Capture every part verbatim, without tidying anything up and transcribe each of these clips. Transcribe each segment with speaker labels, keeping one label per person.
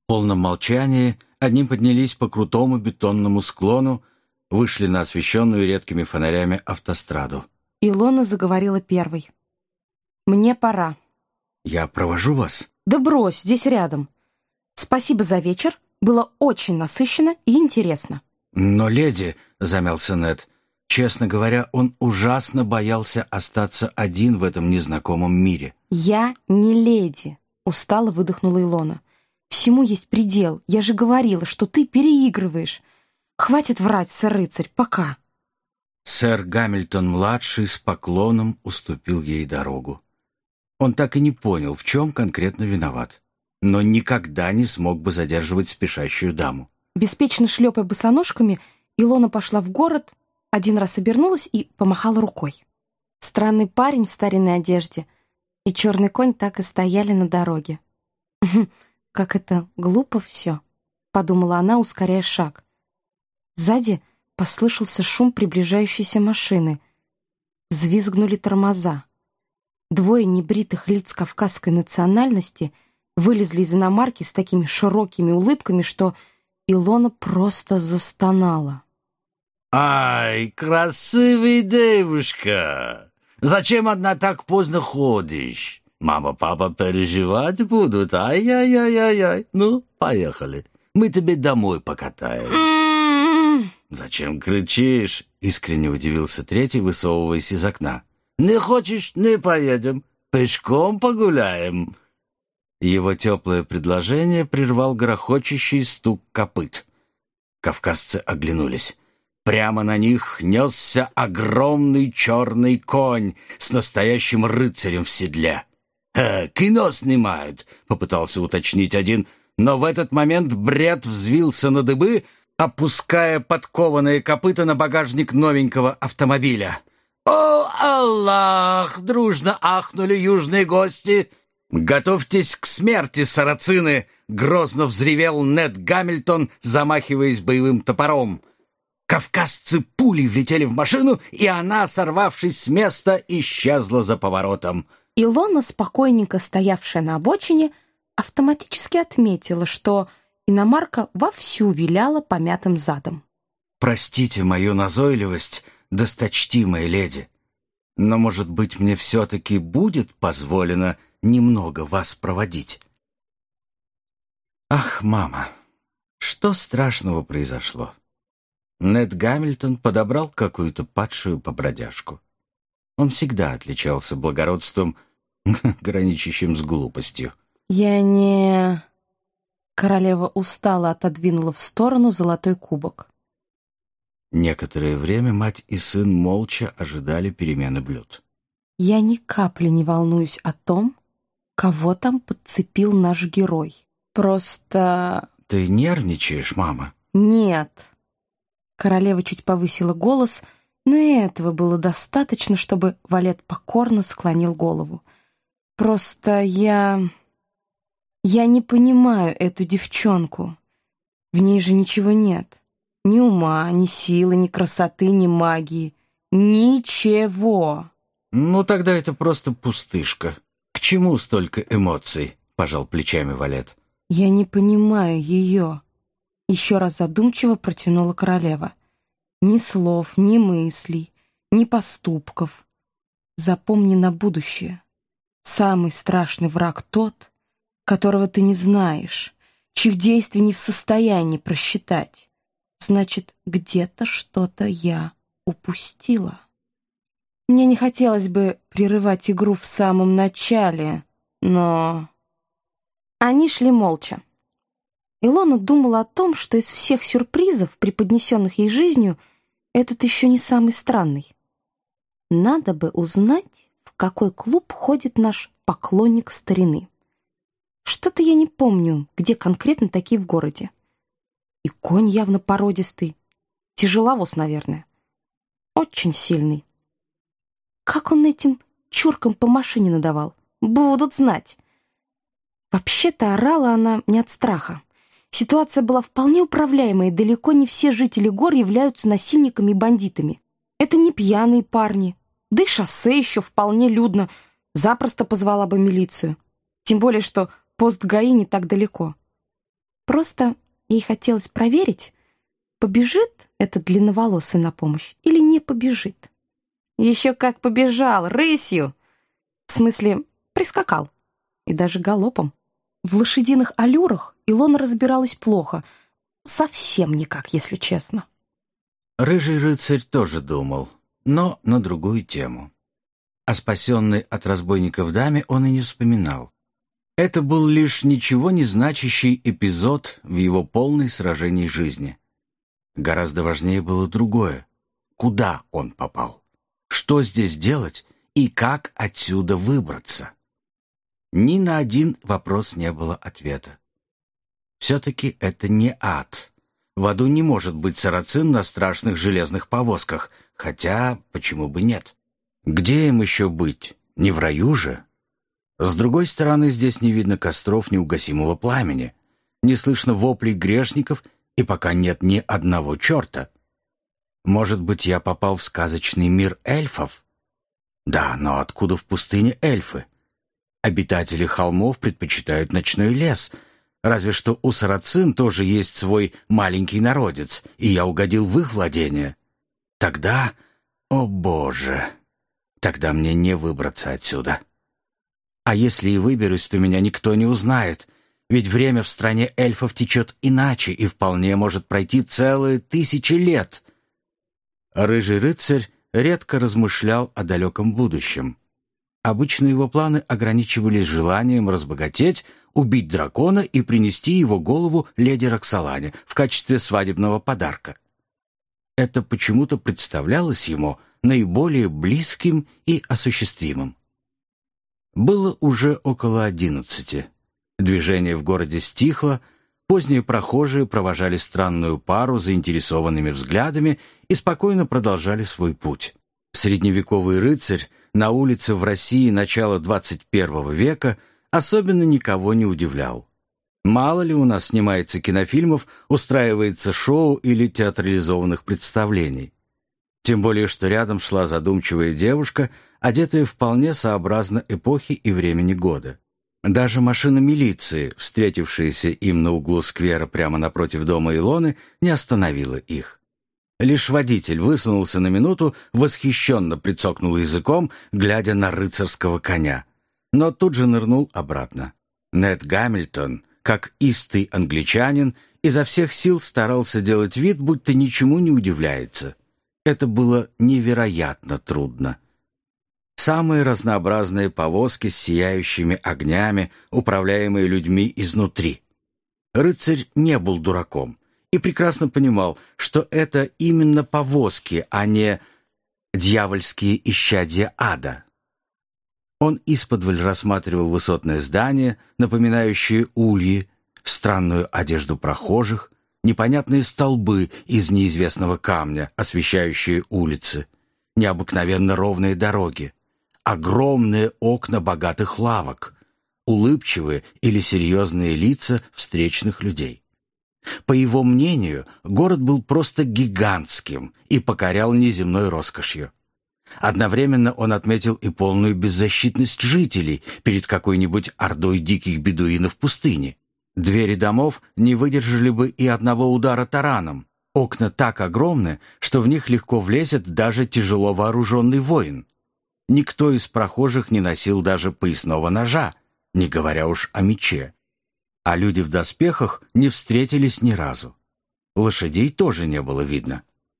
Speaker 1: В полном молчании одни поднялись по крутому бетонному склону, вышли на освещенную редкими фонарями автостраду.
Speaker 2: Илона заговорила первой. «Мне пора».
Speaker 1: «Я провожу вас?»
Speaker 2: «Да брось, здесь рядом. Спасибо за вечер. Было очень насыщенно и интересно».
Speaker 1: «Но, леди», — замялся Нед, — честно говоря, он ужасно боялся остаться один в этом незнакомом мире.
Speaker 2: «Я не леди», — устало выдохнула Илона. «Всему есть предел. Я же говорила, что ты переигрываешь. Хватит врать, сэр-рыцарь, пока».
Speaker 1: Сэр Гамильтон-младший с поклоном уступил ей дорогу. Он так и не понял, в чем конкретно виноват, но никогда не смог бы задерживать спешащую даму.
Speaker 2: Беспечно шлепая босоножками, Илона пошла в город, один раз обернулась и помахала рукой. Странный парень в старинной одежде и черный конь так и стояли на дороге. «Как это глупо все», — подумала она, ускоряя шаг. Сзади послышался шум приближающейся машины. Взвизгнули тормоза. Двое небритых лиц кавказской национальности вылезли из иномарки с такими широкими улыбками, что Илона просто застонала.
Speaker 3: «Ай, красивая девушка! Зачем одна так поздно ходишь? Мама, папа переживать будут. Ай-яй-яй-яй-яй. Ну, поехали. Мы тебе домой покатаем». «Зачем кричишь?» — искренне удивился третий, высовываясь из окна. «Не хочешь — не поедем. Пешком погуляем».
Speaker 1: Его теплое предложение прервал грохочущий стук копыт. Кавказцы оглянулись. Прямо на них несся огромный черный конь с настоящим рыцарем в седле.
Speaker 3: «Э, кино снимают», — попытался уточнить один,
Speaker 1: но в этот момент Бред взвился на дыбы, опуская подкованные копыта на багажник новенького автомобиля.
Speaker 3: «О, Аллах!» — дружно ахнули южные гости.
Speaker 1: «Готовьтесь к смерти, сарацины!» — грозно взревел Нед Гамильтон, замахиваясь боевым топором. Кавказцы пулей влетели в машину, и она, сорвавшись с места, исчезла за поворотом.
Speaker 2: Илона, спокойненько стоявшая на обочине, автоматически отметила, что иномарка вовсю виляла помятым задом.
Speaker 1: «Простите мою назойливость, досточтимая леди, но, может быть, мне все-таки будет позволено немного вас проводить?» «Ах, мама, что страшного произошло?» Нед Гамильтон подобрал какую-то падшую побродяжку. Он всегда отличался благородством, граничащим с глупостью.
Speaker 2: «Я не...» Королева устало отодвинула в сторону золотой кубок.
Speaker 1: Некоторое время мать и сын молча ожидали перемены блюд.
Speaker 2: «Я ни капли не волнуюсь о том, кого там подцепил наш герой. Просто...»
Speaker 1: «Ты нервничаешь, мама?»
Speaker 2: «Нет». Королева чуть повысила голос, но и этого было достаточно, чтобы Валет покорно склонил голову. «Просто я... я не понимаю эту девчонку. В ней же ничего нет. Ни ума, ни силы, ни красоты, ни магии. Ничего».
Speaker 1: «Ну, тогда это просто пустышка. К чему столько эмоций?» — пожал плечами Валет.
Speaker 2: «Я не понимаю ее». Еще раз задумчиво протянула королева. «Ни слов, ни мыслей, ни поступков. Запомни на будущее. Самый страшный враг тот, которого ты не знаешь, чьих действий не в состоянии просчитать. Значит, где-то что-то я упустила». Мне не хотелось бы прерывать игру в самом начале, но... Они шли молча. Илона думала о том, что из всех сюрпризов, преподнесенных ей жизнью, этот еще не самый странный. Надо бы узнать, в какой клуб ходит наш поклонник старины. Что-то я не помню, где конкретно такие в городе. И конь явно породистый. Тяжеловоз, наверное. Очень сильный. Как он этим чуркам по машине надавал? Будут знать. Вообще-то орала она не от страха. Ситуация была вполне управляемой, и далеко не все жители гор являются насильниками и бандитами. Это не пьяные парни. Да и шоссе еще вполне людно. Запросто позвала бы милицию. Тем более, что пост ГАИ не так далеко. Просто ей хотелось проверить, побежит этот длинноволосый на помощь или не побежит. Еще как побежал, рысью! В смысле, прискакал. И даже галопом. В лошадиных аллюрах Илона разбиралась плохо. Совсем никак, если честно.
Speaker 1: Рыжий рыцарь тоже думал, но на другую тему. О спасенной от разбойников даме он и не вспоминал. Это был лишь ничего не значащий эпизод в его полной сражении жизни. Гораздо важнее было другое. Куда он попал? Что здесь делать и как отсюда выбраться? Ни на один вопрос не было ответа. Все-таки это не ад. В аду не может быть сарацин на страшных железных повозках, хотя почему бы нет? Где им еще быть? Не в раю же? С другой стороны, здесь не видно костров неугасимого пламени, не слышно воплей грешников, и пока нет ни одного черта. Может быть, я попал в сказочный мир эльфов? Да, но откуда в пустыне эльфы? Обитатели холмов предпочитают ночной лес. Разве что у сарацин тоже есть свой маленький народец, и я угодил в их владение. Тогда, о боже, тогда мне не выбраться отсюда. А если и выберусь, то меня никто не узнает, ведь время в стране эльфов течет иначе и вполне может пройти целые тысячи лет. Рыжий рыцарь редко размышлял о далеком будущем. Обычно его планы ограничивались желанием разбогатеть, убить дракона и принести его голову леди Роксолане в качестве свадебного подарка. Это почему-то представлялось ему наиболее близким и осуществимым. Было уже около одиннадцати. Движение в городе стихло, поздние прохожие провожали странную пару заинтересованными взглядами и спокойно продолжали свой путь. Средневековый рыцарь на улице в России начала двадцать первого века особенно никого не удивлял. Мало ли у нас снимается кинофильмов, устраивается шоу или театрализованных представлений. Тем более, что рядом шла задумчивая девушка, одетая вполне сообразно эпохе и времени года. Даже машина милиции, встретившаяся им на углу сквера прямо напротив дома Илоны, не остановила их. Лишь водитель высунулся на минуту, восхищенно прицокнул языком, глядя на рыцарского коня, но тут же нырнул обратно. Нед Гамильтон, как истый англичанин, изо всех сил старался делать вид, будто ничему не удивляется. Это было невероятно трудно. Самые разнообразные повозки с сияющими огнями, управляемые людьми изнутри. Рыцарь не был дураком и прекрасно понимал, что это именно повозки, а не дьявольские исчадья ада. Он исподволь рассматривал высотное здание, напоминающее ульи, странную одежду прохожих, непонятные столбы из неизвестного камня, освещающие улицы, необыкновенно ровные дороги, огромные окна богатых лавок, улыбчивые или серьезные лица встречных людей. По его мнению, город был просто гигантским и покорял неземной роскошью. Одновременно он отметил и полную беззащитность жителей перед какой-нибудь ордой диких бедуинов в пустыне. Двери домов не выдержали бы и одного удара тараном. Окна так огромны, что в них легко влезет даже тяжело вооруженный воин. Никто из прохожих не носил даже поясного ножа, не говоря уж о мече. А люди в доспехах не встретились ни разу. Лошадей тоже не было видно.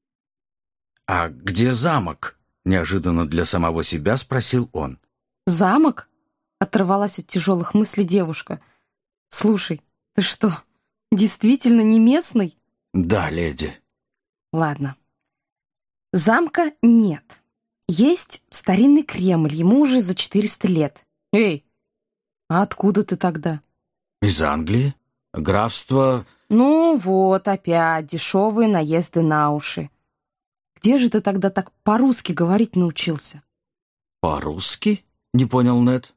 Speaker 1: «А где замок?» — неожиданно для самого себя спросил он.
Speaker 2: «Замок?» — оторвалась от тяжелых мыслей девушка. «Слушай, ты что, действительно не местный?»
Speaker 1: «Да, леди».
Speaker 2: «Ладно. Замка нет. Есть старинный Кремль, ему уже за четыреста лет. Эй, а откуда ты тогда?»
Speaker 1: «Из Англии. Графство...»
Speaker 2: «Ну вот, опять дешевые наезды на уши. Где же ты тогда так по-русски говорить научился?»
Speaker 1: «По-русски?» — не понял Нед.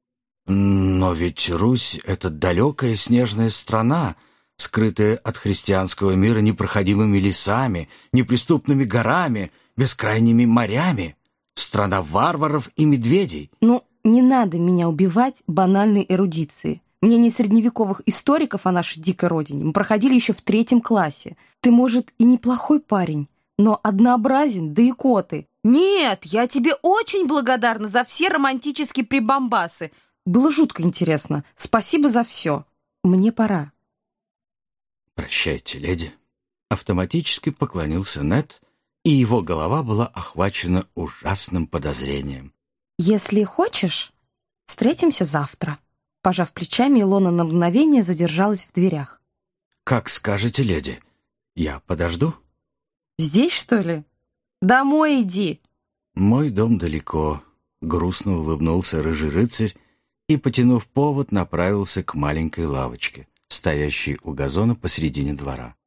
Speaker 1: «Но ведь Русь — это далекая снежная страна, скрытая от христианского мира непроходимыми лесами, неприступными горами, бескрайними морями, страна варваров и медведей».
Speaker 2: «Ну, не надо меня убивать банальной эрудицией. Мнение средневековых историков о нашей дикой родине мы проходили еще в третьем классе. Ты, может, и неплохой парень, но однообразен, да и коты. Нет, я тебе очень благодарна за все романтические прибамбасы. Было жутко интересно. Спасибо за все. Мне пора.
Speaker 1: «Прощайте, леди». Автоматически поклонился Нед, и его голова была охвачена ужасным подозрением.
Speaker 2: «Если хочешь, встретимся завтра». Пожав плечами, Илона на мгновение задержалась в дверях.
Speaker 1: «Как скажете, леди. Я подожду?»
Speaker 2: «Здесь, что ли? Домой иди!»
Speaker 1: «Мой дом далеко», — грустно улыбнулся рыжий рыцарь и, потянув повод, направился к маленькой лавочке, стоящей у газона посредине двора.